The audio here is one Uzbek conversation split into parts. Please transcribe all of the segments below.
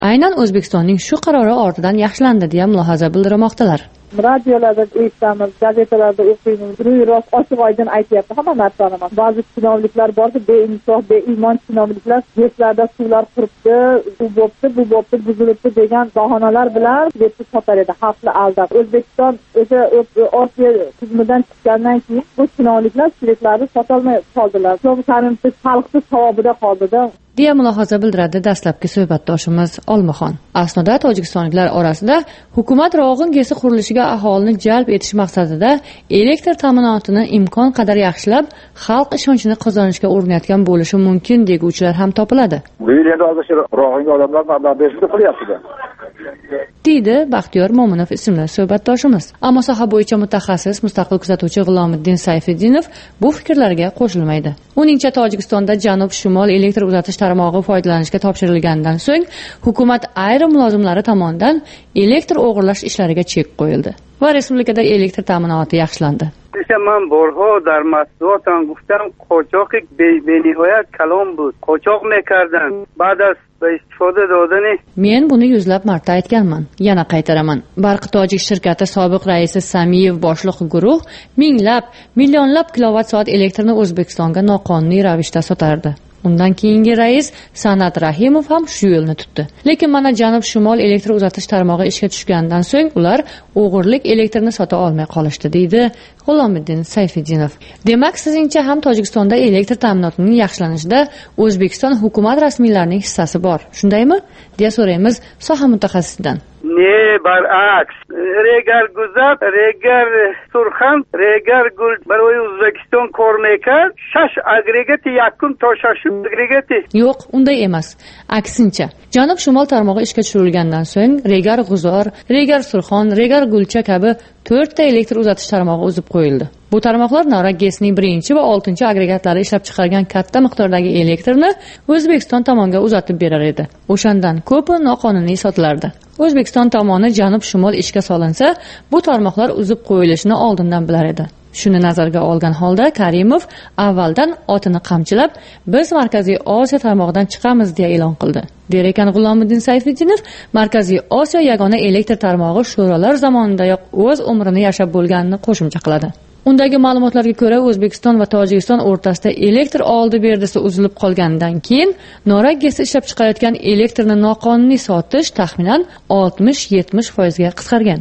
aynan O'zbekistonning shu qarori ortidan yaxshilandi deya mulohaza bildirmoqdalar. Radiolarda eshitamiz, gazetalarda o'qiymiz, ro'y-rost ochiq oydin aytyapti hamma narsani. Ba'zi chinovliklar borki, beinsof, beiymon chinovliklar yurtlarda suvlar quribdi, u bo'pti, buzilibdi degan bahonalar bilan debni sotar edi, xalqni aldab. O'zbekiston o'sha Osiyo tizimidan chiqqandan keyin bu chinovliklar shirklarni sotolmay qoldilar. Islom Karimov xalqni savobida qoldi-da. deya mulohaza bildiradi dastlabki suhbatdoshimiz Olmaxon. Aslida tojikistonliklar orasida hukumat Rog'in GESi qurilishiga aholini jalb etish maqsadida elektr ta'minotini imkon qadar yaxshilab, xalq ishonchini qozonishga urinayotgan bo'lishi mumkin deguvchilar ham topiladi. Bu yil endi hozir Rog'inga odamlar mablag' berishni qilyapti-da. deydi Baxtiyor Mo'minov ismli suhbatdoshimiz. Ammo soha bo'yicha mutaxassis mustaqil kuzatuvchi G'ulomiddin Sayfiddinov bu fikrlarga qo'shilmaydi. Uningcha Tojikistonda janub-shimol elektr uzatish tarmog'i foydalanishga topshirilgandan so'ng hukumat ayrim mulozimlari tomonidan elektr o'g'irlash ishlariga chek qo'yildi va respublikada elektr ta'minoti yaxshilandi. من بارها در مسئولاتم گفتم قاچاق بینهایت کلام بود. قاچاق میکردن بعد از استفاده دادن Men buni yuzlab marta aytganman. Yana qaytaraman. Barq Tojik shirkati sobiq raisi Samiyev boshliq guruh minglab, millionlab kilovatt-soat elektrni O'zbekistonga noqonuniy ravishda sotardi. Undan keyingi rais San'at Rahimov ham shu yo'lni tutdi. Lekin mana janub-shimol elektr uzatish tarmog'i ishga tushgandan so'ng ular o'g'irlik elektrni sota olmay qolishdi, deydi G'ulomiddin Sayfiddinov. Demak, sizningcha ham Tojikistonda elektr ta'minotining yaxshilanishida O'zbekiston hukumat rasmiylarining hissasi bor, shundaymi? deya so'raymiz soha mutaxassisidan. نه برعکس ریگر گذشت ریگر سرخم ریگر گل برای o'zbekiston کار میکرد 6 agregat yakun ta 6 agregat Yo'q, unday emas. Aksincha, janub-shimol tarmog'i ishga tushirilgandan so'ng Regar G'uzor, Regar Surxon, Regar Gulcha kabi 4 ta elektr uzatish tarmog'i uzib qo'yildi. Bu tarmoqlar Nora GESning 1 va 6 agregatlari ishlab chiqargan katta miqdordagi elektrni O'zbekiston tomoniga uzatib berar edi. O'shandan ko'pi noqonuniy sotilardi. O'zbekiston tomoni janub-shimol ishga solinsa, bu tarmoqlar uzib qo'yilishini oldindan bilar edi. Shuni nazarga olgan holda Karimov avvaldan otini qamchilab, biz Markaziy Osiyo tarmog'idan chiqamiz deya e'lon qildi. Der ekan G'ulomiddin Sayfiddinov, Markaziy Osiyo yagona elektr tarmog'i sho'rolar zamonidayoq o'z umrini yashab bo'lganini qo'shimcha qiladi. Undagi ma'lumotlarga ko'ra, O'zbekiston va Tojikiston o'rtasida elektr oldi-berdisi uzilib qolgandan keyin Nora GESi ishlab chiqarayotgan elektrni noqonuniy sotish taxminan 60-70% ga qisqargan.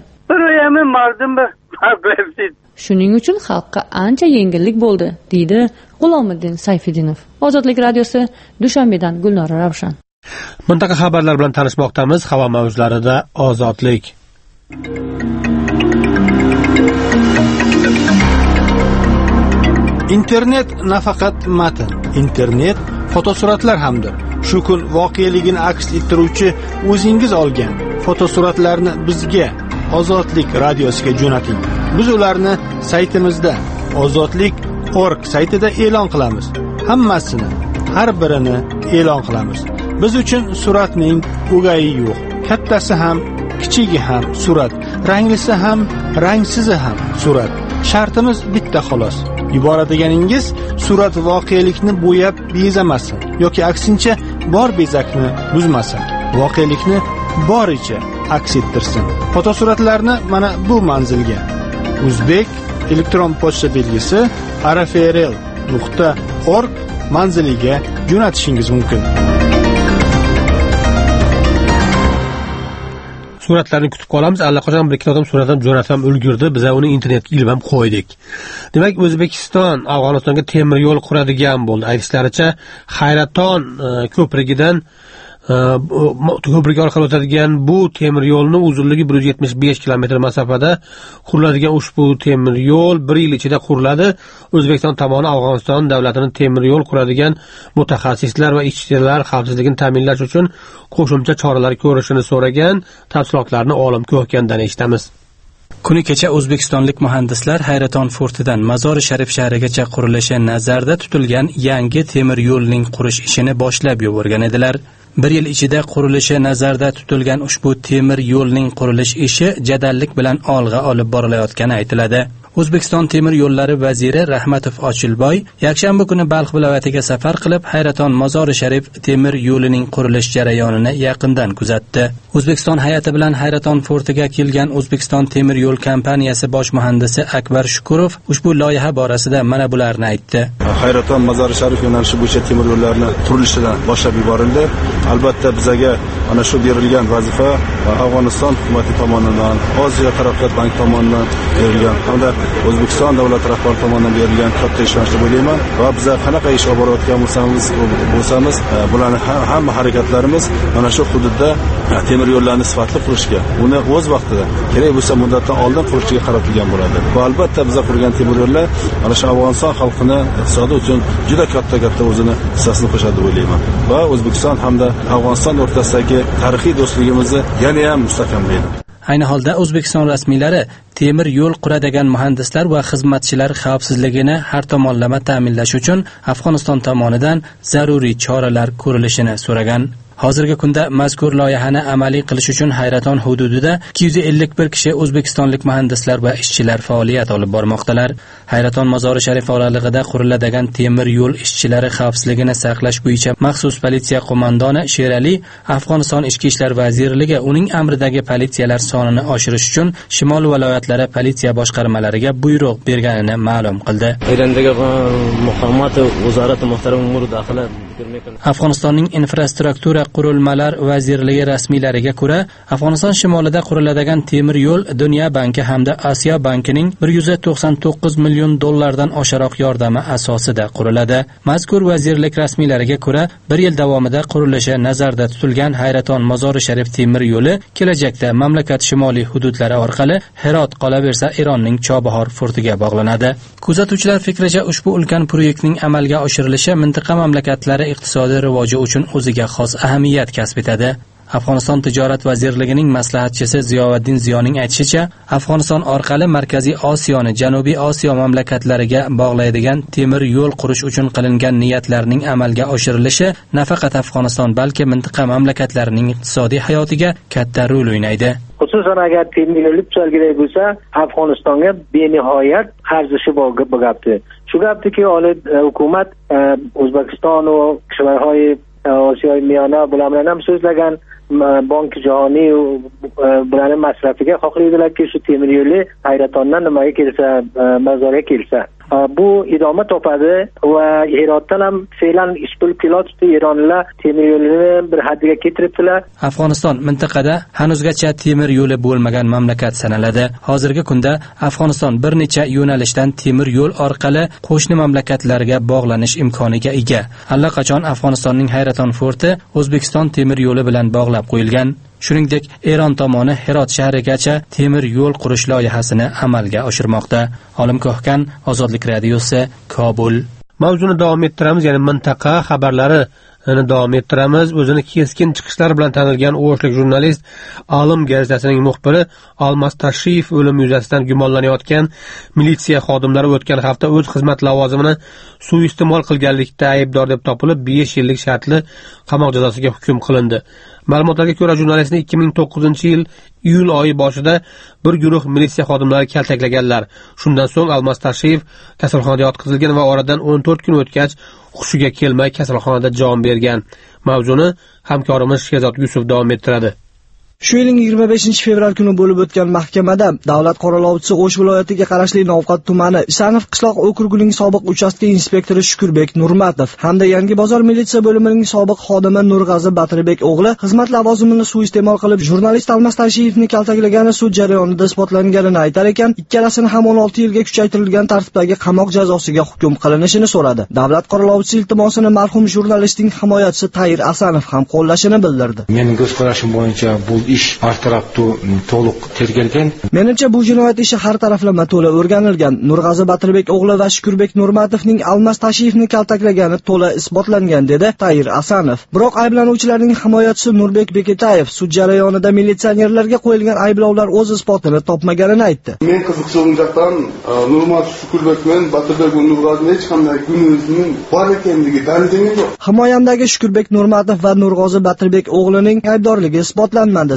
Shuning uchun xalqqa ancha yengillik bo'ldi, deydi G'ulomiddin Sayfiddinov. Ozodlik radiosi, Dushanbedan Gulnora Ravshan. Mintaqa xabarlar bilan tanishmoqdamiz. Havo mavzularida ozodlik. Internet nafaqat matn, internet fotosuratlar hamdir. Shu kun voqeligini aks ettiruvchi o'zingiz olgan fotosuratlarni bizga Ozodlik radiosiga jo'nating. Biz ularni saytimizda ozodlik.org saytida e'lon qilamiz. Hammasini, har birini e'lon qilamiz. Biz uchun suratning o'gayi yo'q. Kattasi ham, kichigi ham surat, ranglisi ham, rangsizi ham surat. Shartimiz bitta xolos. Yuboradiganingiz surat voqelikni bo'yab bezamasin yoki aksincha bor bezakni buzmasin. Voqelikni boricha aks ettirsin. Fotosuratlarni mana bu manzilga Uzbek elektron pochta belgisi arafrl.org manziliga jo'natishingiz mumkin. Suratlarni kutib qolamiz. Allaqachon bir ikki odam suratdan jo'natam ulgurdi. Biz uni internetga ilib ham qo'ydik. Demak, O'zbekiston Afg'onistonga temir yo'l quradigan bo'ldi. Aytishlaricha, Hayraton ko'prigidan ko'prik orqali o'tadigan bu temir yo'lni uzunligi 175 kilometr masofada quriladigan ushbu temir yo'l 1 yil ichida quriladi. O'zbekiston tomoni Afg'oniston davlatining temir yo'l quradigan mutaxassislar va ishchilar xavfsizligini ta'minlash uchun qo'shimcha choralar ko'rishini so'ragan. Tafsilotlarni olim ko'rgandan eshitamiz. Kuni kecha o'zbekistonlik muhandislar Hayraton fortidan Mazori Sharif shahrigacha qurilishi nazarda tutilgan yangi temir yo'lning qurish ishini boshlab yuborgan edilar. 1 yil ichida qurilishi nazarda tutilgan ushbu temir yo'lning qurilish ishi jadallik bilan olg'a olib borilayotgani aytiladi. O'zbekiston temir yo'llari vaziri Rahmatov Ochilboy yakshanba kuni Balx viloyatiga safar qilib, Hayraton Mozori Sharif temir yo'lining qurilish jarayonini yaqindan kuzatdi. O'zbekiston hay'ati bilan Hayraton fortiga kelgan O'zbekiston temir yo'l kompaniyasi bosh muhandisi Akbar Shukurov ushbu loyiha borasida mana bularni aytdi. Hayraton Mozori Sharif yo'nalishi bo'yicha temir yo'llarni qurilishidan boshlab yuborildi. Albatta bizga ana shu berilgan vazifa Afg'oniston hukumati tomonidan, Osiyo taraqqiyot banki tomonidan berilgan hamda O'zbekiston davlat rahbari tomonidan berilgan katta ishonch deb o'ylayman. Va biz qanaqa ish olib borayotgan bo'lsamiz, bularning hamma harakatlarimiz mana shu hududda temir yo'llarni sifatli qurishga, uni o'z vaqtida kerak bo'lsa muddatdan oldin qurishga qaratilgan bo'ladi. Va albatta biz qurgan temir yo'llar mana shu Afg'oniston xalqini iqtisodi uchun juda katta o'zini hissasini qo'shadi deb o'ylayman. Va O'zbekiston hamda Afg'oniston o'rtasidagi tarixiy do'stligimizni yana ham mustahkamlaydi. Ayni holda O'zbekiston rasmiylari temir yo'l quradigan muhandislar va xizmatchilar xavfsizligini har tomonlama ta'minlash uchun Afg'oniston tomonidan zaruriy choralar ko'rilishini so'ragan. Hozirgi kunda mazkur loyihani amaliy qilish uchun Hayraton hududida 251 kishi o'zbekistonlik muhandislar va ishchilar faoliyat olib bormoqdalar. Hayraton Mozori Sharif oralig'ida quriladigan temir yo'l ishchilari xavfsizligini saqlash bo'yicha maxsus politsiya qo'mondoni Sherali Afg'oniston Ichki ishlar vazirligi uning amridagi politsiyalar sonini oshirish uchun shimol viloyatlari politsiya boshqarmalariga buyruq berganini ma'lum qildi. Afg'onistonning infrastruktura qurilmalar vazirligi rasmiylariga ko'ra, Afg'oniston shimolida quriladigan temir yo'l Dunyo banki hamda Osiyo bankining 199 million dollardan oshiroq yordami asosida quriladi. Mazkur vazirlik rasmiylariga ko'ra, 1 yil davomida qurilishi nazarda tutilgan Hayraton Mozori Sharif temir yo'li kelajakda mamlakat shimoliy hududlari orqali Herot qolaversa Eronning Chobahor fortiga bog'lanadi. Kuzatuvchilar fikricha ushbu ulkan proyektning amalga oshirilishi mintaqa mamlakatlari iqtisodiy rivoji uchun o'ziga xos ahamiyat kasb etadi. Afg'oniston tijorat vazirligining maslahatchisi Ziyovaddin Ziyoning aytishicha, Afg'oniston orqali Markaziy Osiyoni Janubiy Osiyo mamlakatlariga bog'laydigan temir yo'l qurish uchun qilingan niyatlarning amalga oshirilishi nafaqat Afg'oniston, balki mintaqa mamlakatlarining iqtisodiy hayotiga katta rol o'ynaydi. Xususan agar temir yo'l tuzilgan bo'lsa, Afg'onistonga benihoyat arzishi bo'lgapti. Shu gapdiki, hukumat O'zbekiston va Shimoliy Osiyo miyona bilan ham so'zlagan, Bank jahoniy bularni masrafiga xohlaydilarki, shu temir yo'li Hayratondan nimaga kelsa, Mozorga kelsa, bu idoma topadi va Herotdan ham fe'lan ish bo'lib kelyapti. Eronlar temir yo'lini bir haddiga keltiribdilar. Afg'oniston mintaqada hanuzgacha temir yo'li bo'lmagan mamlakat sanaladi. Hozirgi kunda Afg'oniston bir necha yo'nalishdan temir yo'l orqali qo'shni mamlakatlarga bog'lanish imkoniga ega. Allaqachon Afg'onistonning Hayraton forti O'zbekiston temir yo'li bilan bog'lab qo'yilgan. Shuningdek, Eron tomoni Herot shahrigacha temir yo'l qurish loyihasini amalga oshirmoqda. Olim Kohkan, Ozodlik radiosi, Kobul. Mavzuni davom ettiramiz, ya'ni mintaqa xabarlari davom ettiramiz. O'zini keskin chiqishlar bilan tanilgan o'shlik jurnalist Olim gazetasining muxbiri Almas Tashrif o'limi yuzasidan gumonlanayotgan militsiya xodimlari o'tgan hafta o'z xizmat lavozimini suiiste'mol qilganlikda aybdor deb topilib 5 yillik shartli qamoq jazosiga hukm qilindi. Ma'lumotlarga ko'ra, jurnalistni 2009-yil iyul oyi boshida bir guruh militsiya xodimlari kaltaklaganlar. Shundan so'ng Almas Tashrif kasalxonaga yotqizilgan va oradan 14 kun o'tgach hushiga kelmay kasalxonada jon bergan. Mavzuni hamkorimiz Shehzod Yusuf davom ettiradi. Shu yilning 25 fevral kuni bo'lib o'tgan mahkamada davlat qoralovchisi O'sh viloyatiga qarashli Novqat tumani Isanov qishloq okrugining sobiq uchastka inspektori Shukurbek Nurmatov hamda Yangi bozor militsiya bo'limining sobiq xodimi Nurg'azi Batirbek o'g'li xizmat lavozimini suiiste'mol qilib jurnalist Almas Tashiyevni kaltaklagani sud jarayonida isbotlanganini aytar ekan, ikkalasini ham 16 yilga kuchaytirilgan tartibdagi qamoq jazosiga hukm qilinishini so'radi. Davlat qoralovchisi iltimosini marhum jurnalistning himoyachisi Tayir Asanov ham qo'llashini bildirdi. Mening ko'z qarashim bo'yicha bu ish har tarafli to'liq tergalgan. Menimcha bu jinoyat ishi har taraflama to'la o'rganilgan. Nurg'azi Batirbek o'g'li va Shukurbek Nurmatovning Almas Tashiyevni kaltaklagani to'la isbotlangan, dedi Tayir Asanov. Biroq ayblanuvchilarning himoyachisi Nurbek Beketayev sud jarayonida militsionerlarga qo'yilgan ayblovlar o'z isbotini topmaganini aytdi. Men qiziqchiligimdan Nurmatov, Shukurbek bilan Batirbek Nurg'azining hech qanday gunohining bor ekanligi dalili yo'q. Himoyamdagi Shukurbek Nurmatov va Nurg'azi Batirbek o'g'lining aybdorligi isbotlanmadi.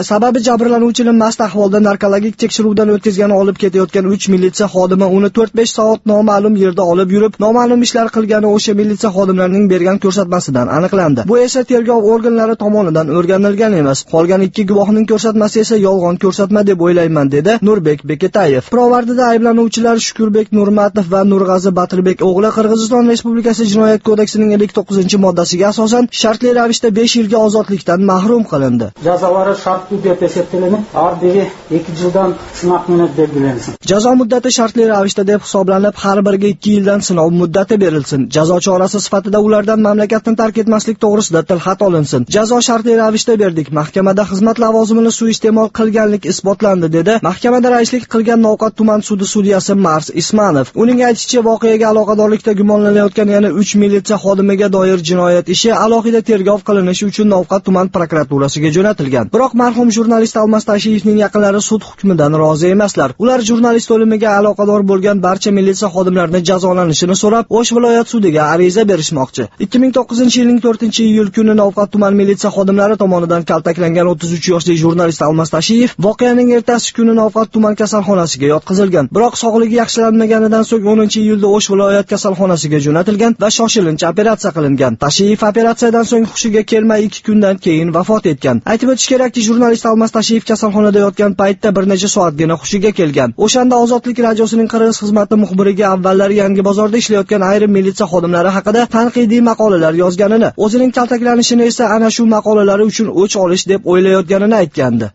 Sababi jabrlanuvchini mast ahvolda narkologik tekshiruvdan o'tkazgani olib ketayotgan 3 militsiya xodimi uni 4-5 soat noma'lum yerda olib yurib, noma'lum ishlar qilgani o'sha militsiya xodimlarining bergan ko'rsatmasidan aniqlandi. Bu esa tergov organlari tomonidan o'rganilgan emas. Qolgan 2 guvohning ko'rsatmasi esa yolg'on ko'rsatma deb o'ylayman, dedi Nurbek Beketayev. Pirovardida ayblanuvchilar Shukurbek Nurmatov va Nurg'azi Batirbek o'g'li Qirg'iziston Respublikasi Jinoyat kodeksining 59-moddasiga asosan shartli ravishda 5 yilga ozodlikdan mahrum qilindi. Jazolari shartli deb hisoblanib, har biri 2 yildan sinov muddati belgilansin. Jazo muddati shartli ravishda deb hisoblanib, har biriga 2 yildan sinov muddati berilsin. Jazo chorasi sifatida ulardan mamlakatni tark etmaslik to'g'risida tilxat olinsin. Jazo shartli ravishda berdik. Mahkamada xizmat lavozimini suiiste'mol qilganlik isbotlandi, dedi mahkamada raislik qilgan Novqat tuman sudi sudyasi Mars Ismanov. Uning aytishicha, voqeaga aloqadorlikda gumonlanayotgan yana 3 militsiya xodimiga doir jinoyat ishi alohida tergov qilinishi uchun Novqat tuman prokuraturasiga jo'natilgan. Biroq marhum jurnalist Almas Tashiyevning yaqinlari sud hukmidan rozi emaslar. Ular jurnalist o'limiga aloqador bo'lgan barcha militsiya xodimlarini jazolanishini so'rab, O'sh viloyat sudiga ariza berishmoqchi. 2009-yilning 4-iyul kuni Novqat tuman militsiya xodimlari tomonidan kaltaklangan 33 yoshli jurnalist Almas Tashiyev voqeaning ertasi kuni Novqat tuman kasalxonasiga yotqizilgan. Biroq sog'ligi yaxshilanmaganidan so'ng 10-iyulda O'sh viloyat kasalxonasiga jo'natilgan va shoshilinch operatsiya qilingan. Tashiyev operatsiyadan so'ng hushiga kelmay 2 kundan keyin vafot etgan. Aytib o'tish kerakki, jurnalist Almas Tashiyev kasalxonada yotgan paytda bir necha soatgina hushiga kelgan. O'shanda Ozodlik radiosining Qirg'iz xizmati muxbiriga avvallari Yangi bozorda ishlayotgan ayrim militsiya xodimlari haqida tanqidiy maqolalar yozganini, o'zining kaltaklanishini esa ana shu maqolalari uchun o'ch olish deb o'ylayotganini aytgandi.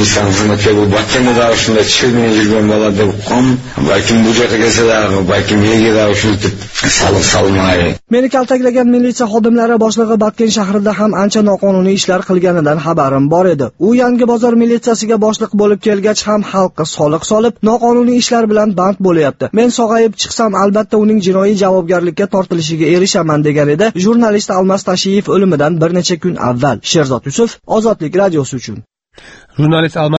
Meni kaltaklagan militsiya xodimlari boshlig'i Batken shahrida ham ancha noqonuniy ishlar qilganidan xabarim bor edi. U Yangi bozor militsiyasiga boshliq bo'lib kelgach ham xalqqa soliq solib, noqonuniy ishlar bilan band bo'lyapti. Men sog'ayib chiqsam, albatta uning jinoiy javobgarlikka tortilishiga erishaman, degan edi jurnalist Almas Tashiyev o'limidan bir necha kun avval. Sherzod Yusuf, Ozodlik radiosi uchun. Jurnalist